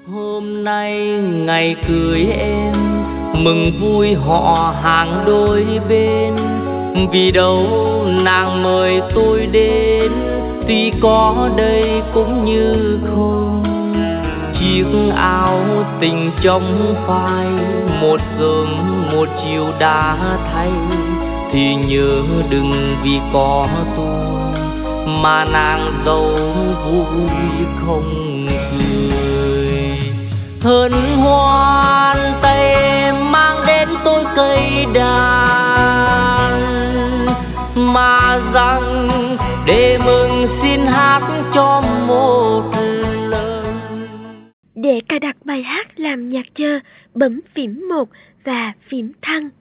Hôm nay ngày cưới em, mừng vui họ hàng đôi bên. Vì đâu nàng mời tôi đến, tuy có đây cũng như không. Chiếc áo tình trong phai, một sớm một chiều đã thay. Thì nhớ đừng vì có tôi mà nàng dâu vui không cười. Hân hoan tay em mang đến tôi cây đàn, mà rằng để mừng xin hát cho một lời. Để cài đặt bài hát làm nhạc chờ, bấm phím 1 và phím thăng.